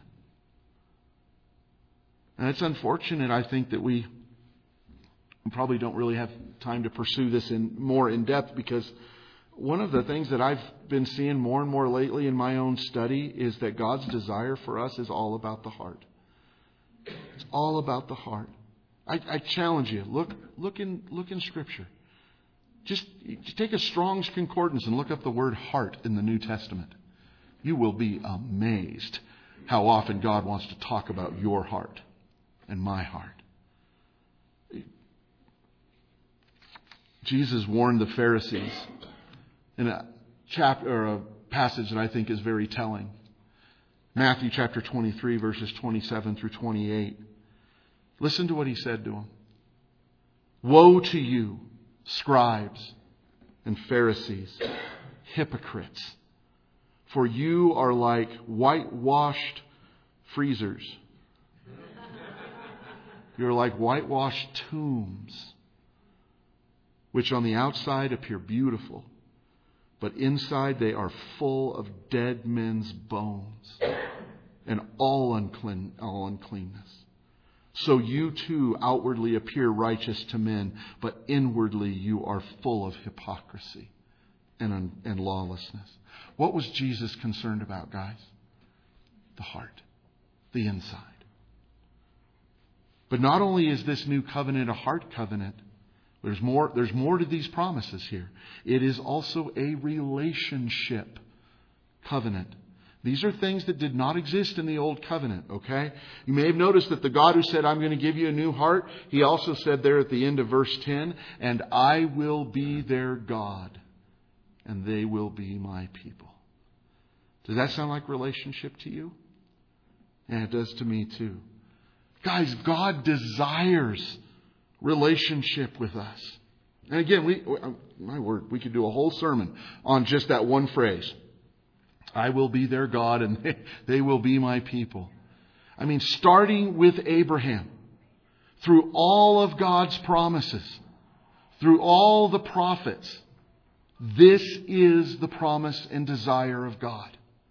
And it's unfortunate, I think, that we probably don't really have time to pursue this in more in depth, because one of the things that I've been seeing more and more lately in my own study is that God's desire for us is all about the heart. It's all about the heart. I, I challenge you, look, look in, look in Scripture. Just, just take a Strong's Concordance and look up the word heart in the New Testament. You will be amazed how often God wants to talk about your heart and my heart. Jesus warned the Pharisees in a chapter or a passage that I think is very telling. Matthew chapter twenty-three, verses twenty-seven through twenty-eight. Listen to what He said to them. Woe to you, scribes and Pharisees, hypocrites! For you are like whitewashed freezers. You're like whitewashed tombs, which on the outside appear beautiful, but inside they are full of dead men's bones and all unclean, all uncleanness. So you too outwardly appear righteous to men, but inwardly you are full of hypocrisy and, and lawlessness. What was Jesus concerned about, guys? The heart, the inside. But not only is this new covenant a heart covenant, there's more, there's more to these promises here. It is also a relationship covenant. These are things that did not exist in the old covenant, okay? You may have noticed that the God who said, I'm going to give you a new heart, He also said there at the end of verse ten, and I will be their God, and they will be my people. Does that sound like relationship to you? Yeah, it does to me too. Guys, God desires relationship with us. And again, we, my word, we could do a whole sermon on just that one phrase. I will be their God and they, they will be my people. I mean, starting with Abraham, through all of God's promises, through all the prophets, this is the promise and desire of God.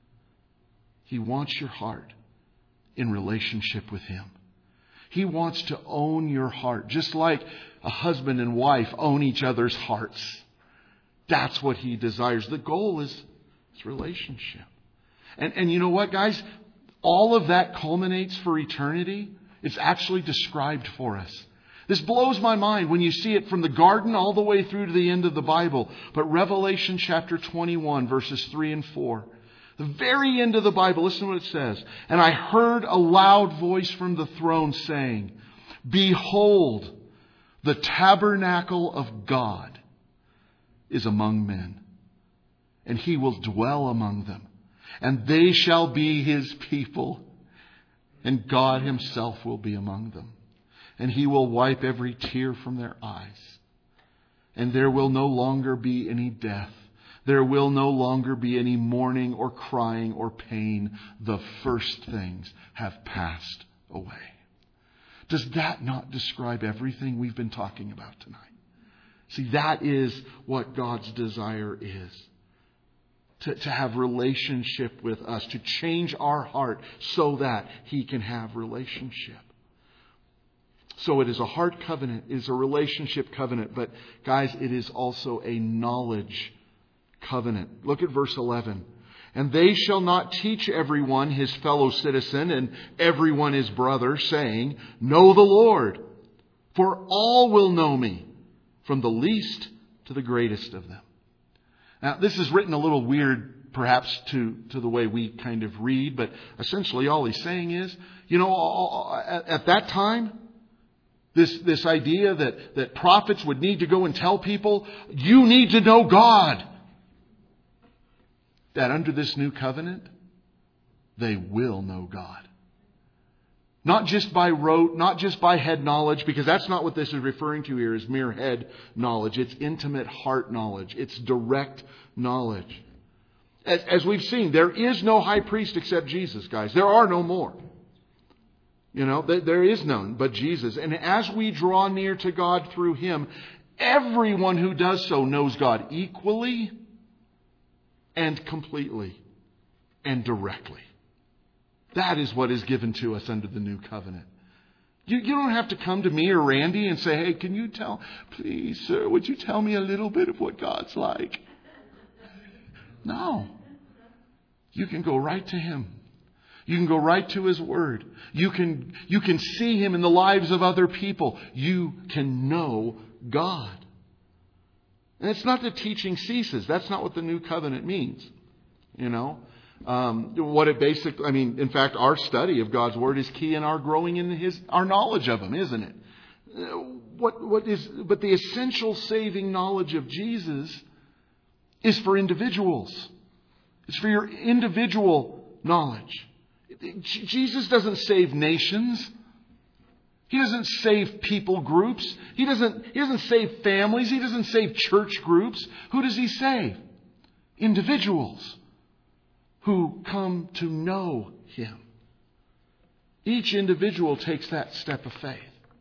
He wants your heart in relationship with Him. He wants to own your heart, just like a husband and wife own each other's hearts. That's what He desires. The goal is, is relationship. And, and you know what, guys? All of that culminates for eternity. It's actually described for us. This blows my mind when you see it from the garden all the way through to the end of the Bible. But Revelation chapter twenty-one, verses three and four. The very end of the Bible, listen to what it says. And I heard a loud voice from the throne saying, Behold, the tabernacle of God is among men, and He will dwell among them, and they shall be His people, and God Himself will be among them, and He will wipe every tear from their eyes, and there will no longer be any death. There will no longer be any mourning or crying or pain. The first things have passed away. Does that not describe everything we've been talking about tonight? See, that is what God's desire is. To, to have relationship with us. To change our heart so that He can have relationship. So it is a heart covenant. It is a relationship covenant. But guys, it is also a knowledge covenant. Look at verse eleven. And they shall not teach everyone his fellow citizen and everyone his brother, saying, Know the Lord, for all will know me, from the least to the greatest of them. Now, this is written a little weird, perhaps, to, to the way we kind of read, but essentially all he's saying is, you know, at, at that time, this, this idea that, that prophets would need to go and tell people, you need to know God. That under this new covenant, they will know God. Not just by rote, not just by head knowledge, because that's not what this is referring to here as mere head knowledge. It's intimate heart knowledge. It's direct knowledge. As, as we've seen, there is no high priest except Jesus, guys. There are no more. You know, there is none but Jesus. And as we draw near to God through Him, everyone who does so knows God equally and completely and directly. That is what is given to us under the new covenant. You, you don't have to come to me or Randy and say, hey, can you tell, please, sir, would you tell me a little bit of what God's like? No. You can go right to Him. You can go right to His Word. You can, you can see Him in the lives of other people. You can know God. And it's not that teaching ceases. That's not what the new covenant means. You know, um, what it basically, I mean, in fact, our study of God's Word is key in our growing in His, our knowledge of Him, isn't it? What, what is, but the essential saving knowledge of Jesus is for individuals. It's for your individual knowledge. Jesus doesn't save nations. He doesn't save people groups. He doesn't, he doesn't save families. He doesn't save church groups. Who does He save? Individuals who come to know Him. Each individual takes that step of faith.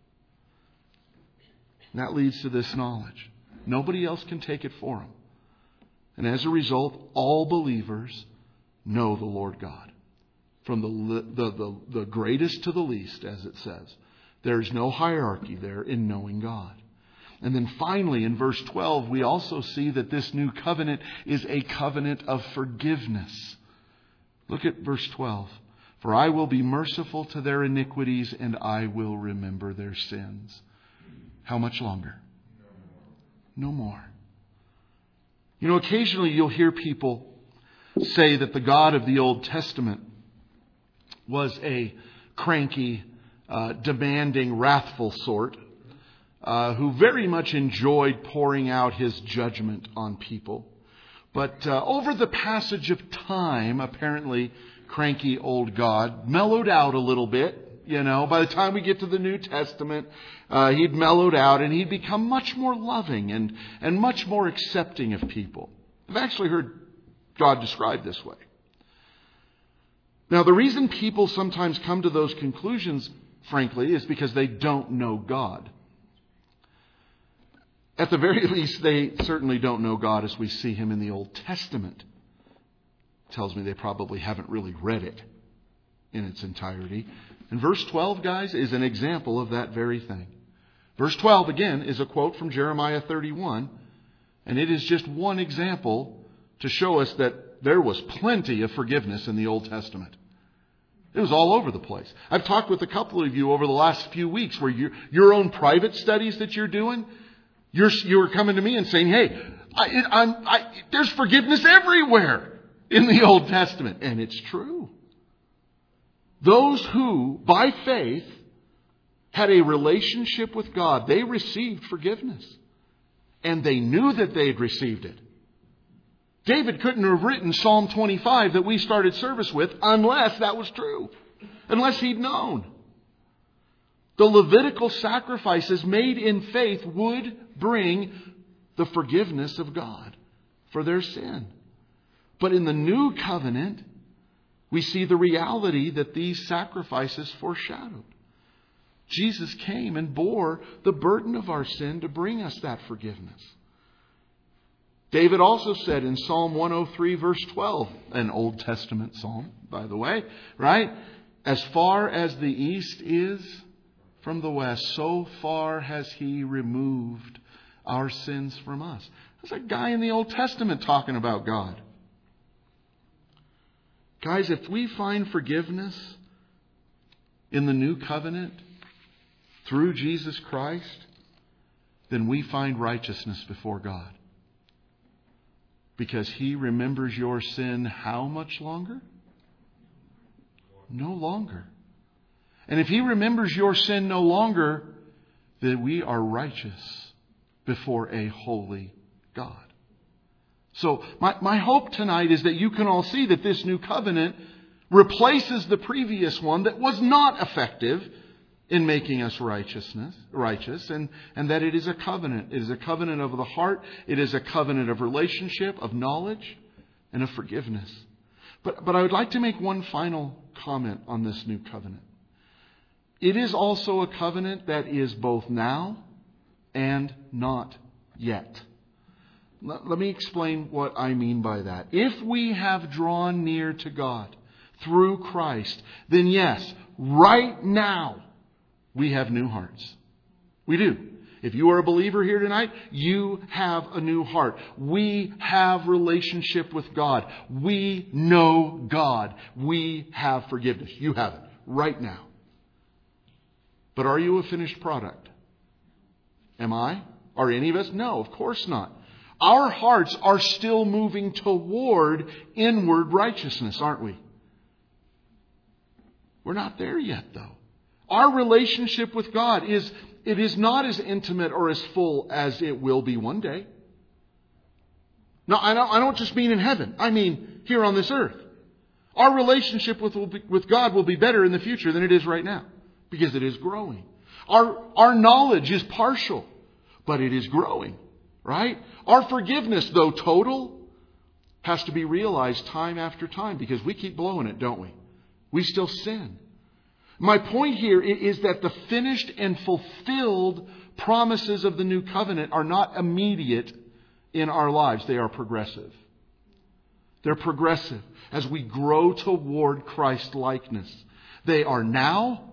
And that leads to this knowledge. Nobody else can take it for them. And as a result, all believers know the Lord God. From the, the, the, the greatest to the least, as it says. There is no hierarchy there in knowing God. And then finally, in verse twelve, we also see that this new covenant is a covenant of forgiveness. Look at verse twelve. For I will be merciful to their iniquities, and I will remember their sins. How much longer? No more. You know, occasionally you'll hear people say that the God of the Old Testament was a cranky, uh, demanding, wrathful sort uh, who very much enjoyed pouring out His judgment on people. But uh, over the passage of time, apparently, cranky old God mellowed out a little bit. You know, by the time we get to the New Testament, uh, he'd mellowed out and he'd become much more loving and, and much more accepting of people. I've actually heard God described this way. Now, the reason people sometimes come to those conclusions, frankly, is because they don't know God. At the very least, they certainly don't know God as we see Him in the Old Testament. Tells me they probably haven't really read it in its entirety. And verse twelve, guys, is an example of that very thing. Verse twelve, again, is a quote from Jeremiah thirty-one. And it is just one example to show us that there was plenty of forgiveness in the Old Testament. It was all over the place. I've talked with a couple of you over the last few weeks where you, your own private studies that you're doing, you're, you're coming to me and saying, hey, I, it, I'm, I, there's forgiveness everywhere in the Old Testament. And it's true. Those who, by faith, had a relationship with God, they received forgiveness. And they knew that they had received it. David couldn't have written Psalm twenty-five that we started service with unless that was true. Unless he'd known. The Levitical sacrifices made in faith would bring the forgiveness of God for their sin. But in the new covenant, we see the reality that these sacrifices foreshadowed. Jesus came and bore the burden of our sin to bring us that forgiveness. David also said in Psalm one oh three, verse twelve, an Old Testament psalm, by the way, right? As far as the east is from the west, so far has He removed our sins from us. That's a guy in the Old Testament talking about God. Guys, if we find forgiveness in the new covenant through Jesus Christ, then we find righteousness before God. Because He remembers your sin how much longer? No longer. And if He remembers your sin no longer, then we are righteous before a holy God. So my, my hope tonight is that you can all see that this new covenant replaces the previous one that was not effective in making us righteousness, righteous, and, and that it is a covenant. It is a covenant of the heart. It is a covenant of relationship, of knowledge, and of forgiveness. But, but I would like to make one final comment on this new covenant. it is also a covenant that is both now and not yet. Let me explain what I mean by that. If we have drawn near to God through Christ, then yes, right now we have new hearts. We do. If you are a believer here tonight, you have a new heart. We have relationship with God. We know God. We have forgiveness. You have it right now. But are you a finished product? Am I? Are any of us? No, of course not. Our hearts are still moving toward inward righteousness, aren't we? We're not there yet, though. Our relationship with God is, it is not as intimate or as full as it will be one day. No, I don't, I don't just mean in heaven. I mean here on this earth. Our relationship with, with God will be better in the future than it is right now, because it is growing. Our, our knowledge is partial, but it is growing. Right? Our forgiveness, though total, has to be realized time after time, because we keep blowing it, don't we? We still sin. My point here is that the finished and fulfilled promises of the new covenant are not immediate in our lives. They are progressive. They're progressive as we grow toward Christ likeness. They are now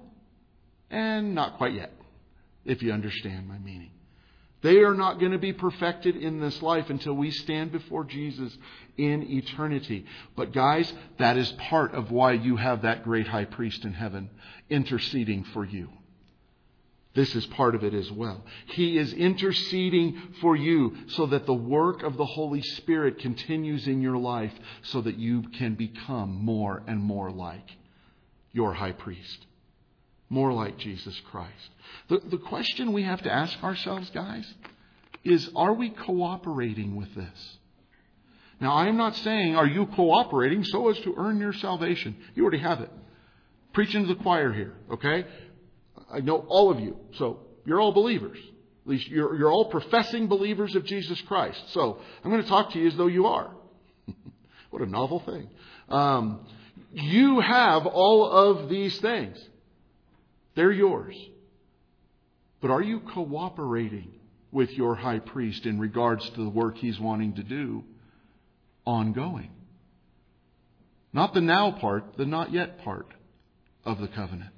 and not quite yet, if you understand my meaning. They are not going to be perfected in this life until we stand before Jesus in eternity. But guys, that is part of why you have that great high priest in heaven interceding for you. This is part of it as well. He is interceding for you so that the work of the Holy Spirit continues in your life, so that you can become more and more like your high priest. More like Jesus Christ. The, the question we have to ask ourselves, guys, is, are we cooperating with this? Now, I am not saying, are you cooperating so as to earn your salvation? You already have it. Preaching to the choir here, okay? I know all of you, so you're all believers. At least you're, you're all professing believers of Jesus Christ. So I'm going to talk to you as though you are. What a novel thing. Um, you have all of these things. They're yours. But are you cooperating with your high priest in regards to the work he's wanting to do ongoing? Not the now part, the not yet part of the covenant.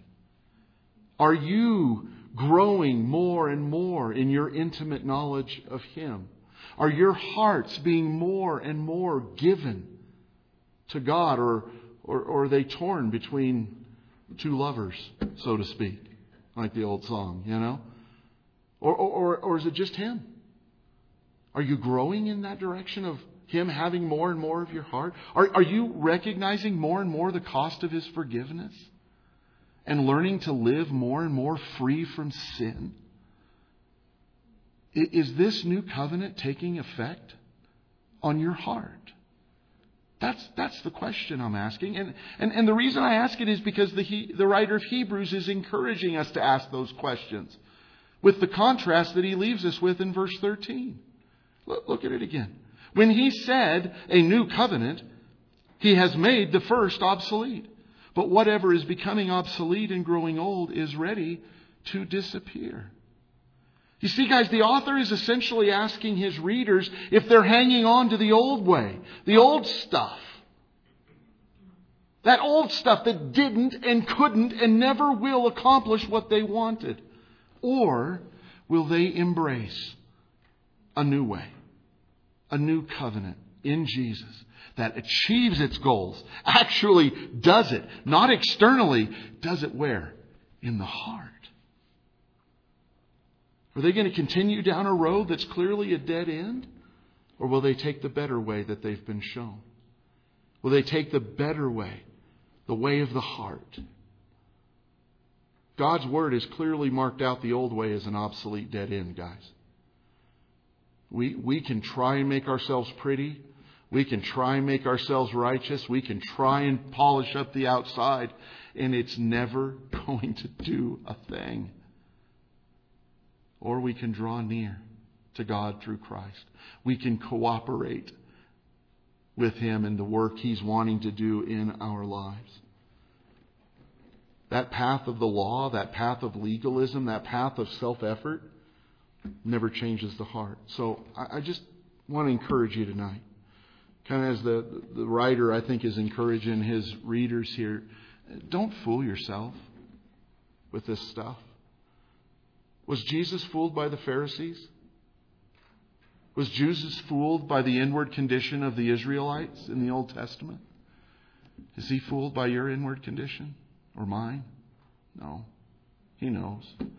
Are you growing more and more in your intimate knowledge of Him? Are your hearts being more and more given to God, or, or, or are they torn between two lovers, so to speak, like the old song, you know? Or, or, or is it just Him? Are you growing in that direction of Him having more and more of your heart? Are, are you recognizing more and more the cost of His forgiveness? And learning to live more and more free from sin? Is this new covenant taking effect on your heart? That's that's the question I'm asking. And, and, and the reason I ask it is because the, he, the writer of Hebrews is encouraging us to ask those questions, with the contrast that he leaves us with in verse thirteen. Look, look at it again. When he said a new covenant, he has made the first obsolete. But whatever is becoming obsolete and growing old is ready to disappear. You see, guys, the author is essentially asking his readers if they're hanging on to the old way, the old stuff. That old stuff that didn't and couldn't and never will accomplish what they wanted. Or will they embrace a new way, a new covenant in Jesus that achieves its goals, actually does it, not externally, does it where? In the heart. Are they going to continue down a road that's clearly a dead end? Or will they take the better way that they've been shown? Will they take the better way, the way of the heart? God's Word has clearly marked out the old way as an obsolete dead end, guys. We, we can try and make ourselves pretty. We can try and make ourselves righteous. We can try and polish up the outside. And it's never going to do a thing. Or we can draw near to God through Christ. We can cooperate with Him in the work He's wanting to do in our lives. that path of the law, that path of legalism, that path of self-effort never changes the heart. So I, I just want to encourage you tonight. Kind of as the, the writer, I think, is encouraging his readers here. Don't fool yourself with this stuff. Was Jesus fooled by the Pharisees? Was Jesus fooled by the inward condition of the Israelites in the Old Testament? Is he fooled by your inward condition or mine? No. He knows.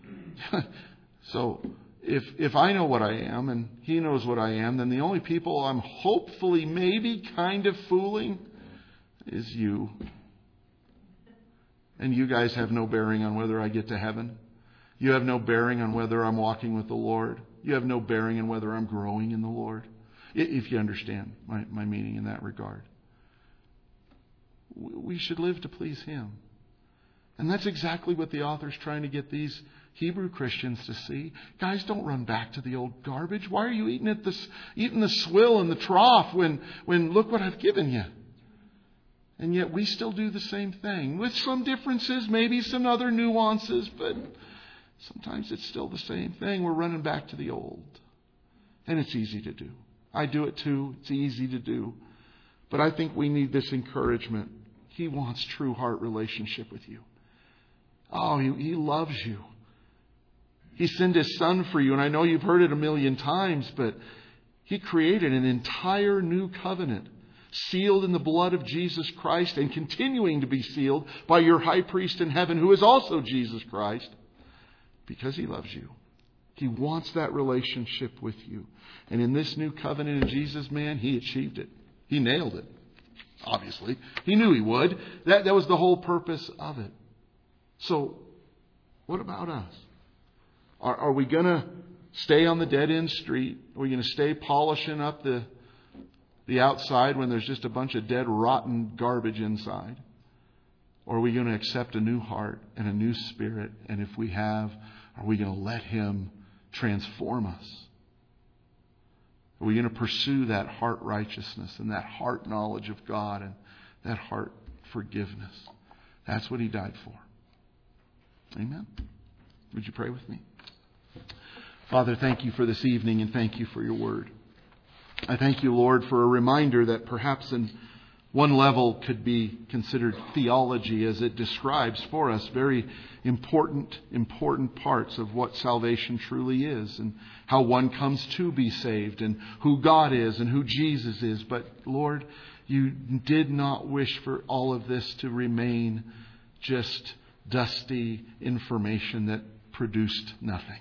So if if I know what I am and he knows what I am, then the only people I'm hopefully maybe kind of fooling is you. And you guys have no bearing on whether I get to heaven. You have no bearing on whether I'm walking with the Lord. You have no bearing on whether I'm growing in the Lord. If you understand my, my meaning in that regard. We should live to please Him. And that's exactly what the author's trying to get these Hebrew Christians to see. Guys, don't run back to the old garbage. Why are you eating at the, eating the swill and the trough when, when look what I've given you? And yet we still do the same thing. With some differences, maybe some other nuances, but sometimes it's still the same thing. We're running back to the old. And it's easy to do. I do it too. It's easy to do. But I think we need this encouragement. He wants true heart relationship with you. Oh, He, he loves you. He sent His Son for you. And I know you've heard it a million times, but He created an entire new covenant, sealed in the blood of Jesus Christ and continuing to be sealed by your high priest in heaven, who is also Jesus Christ, because He loves you. He wants that relationship with you. And in this new covenant in Jesus, man, He achieved it. He nailed it. Obviously. He knew He would. That, that was the whole purpose of it. So, what about us? Are, are we going to stay on the dead-end street? Are we going to stay polishing up the, the outside when there's just a bunch of dead, rotten garbage inside? Or are we going to accept a new heart and a new spirit? And if we have, are we going to let Him transform us? Are we going to pursue that heart righteousness and that heart knowledge of God and that heart forgiveness? That's what He died for. Amen. Would you pray with me? Father, thank You for this evening and thank You for Your word. I thank You, Lord, for a reminder that perhaps in one level could be considered theology, as it describes for us very important, important parts of what salvation truly is and how one comes to be saved and who God is and who Jesus is. But Lord, You did not wish for all of this to remain just dusty information that produced nothing.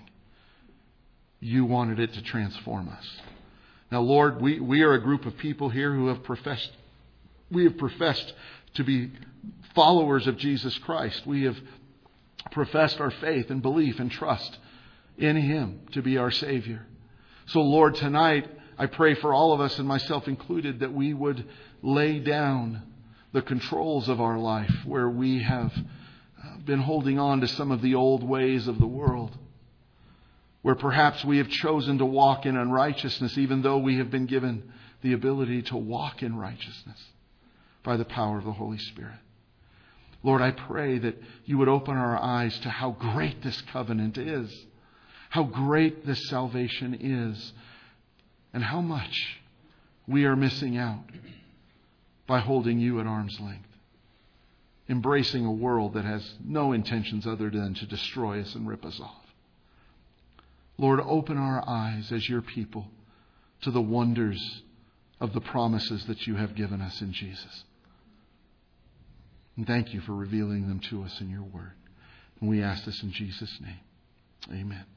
You wanted it to transform us. Now, Lord, we, we are a group of people here who have professed We have professed to be followers of Jesus Christ. We have professed our faith and belief and trust in Him to be our Savior. So, Lord, tonight I pray for all of us, and myself included, that we would lay down the controls of our life where we have been holding on to some of the old ways of the world, where perhaps we have chosen to walk in unrighteousness even though we have been given the ability to walk in righteousness by the power of the Holy Spirit. Lord, I pray that You would open our eyes to how great this covenant is, how great this salvation is, and how much we are missing out by holding You at arm's length, embracing a world that has no intentions other than to destroy us and rip us off. Lord, open our eyes as Your people to the wonders of the promises that You have given us in Jesus. And thank You for revealing them to us in Your word. And we ask this in Jesus' name. Amen.